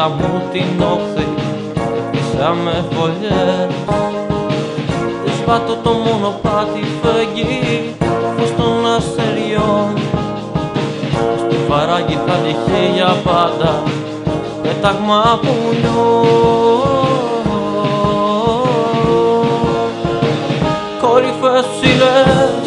μπροστά μου την όχθη και πήσαμε φωλιές. Σβάτω το μονοπάτι, φεγγεί φως των αστεριών. Στη φαράγγι θα λυχεί για πάντα πέταγμα πουλιών. Κορυφές ψηλές,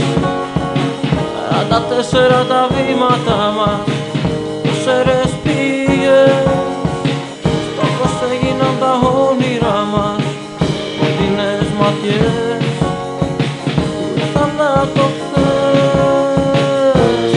44 τα βήματα μας, τόσερες πήγες. Στόχος έγιναν τα όνειρά μας, κοντινές ματιές που ήρθαν από το χθες.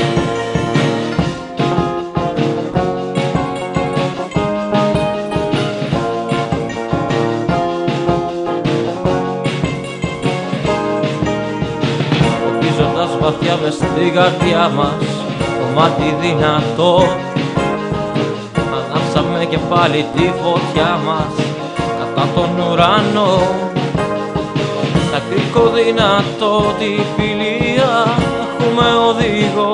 Ποτίζοντας βαθιά μες στην καρδιά μας κομμάτι δυνατό, ανάψαμε και πάλι τη φωτιά μας κατά τον ουρανό. Στα κρίκο δυνατό τη φιλία έχουμε οδηγό,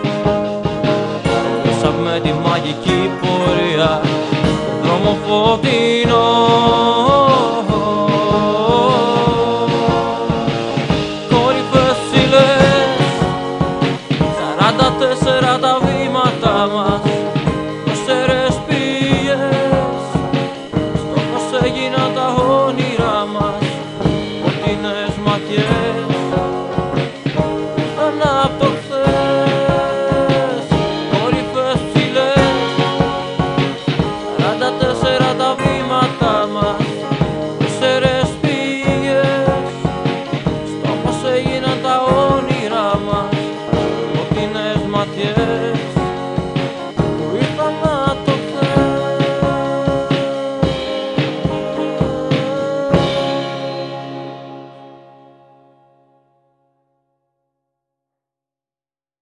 δώσαμε τη μαγική πορεία στον δρόμο φωτεινό. Κορυφές ψηλές, 44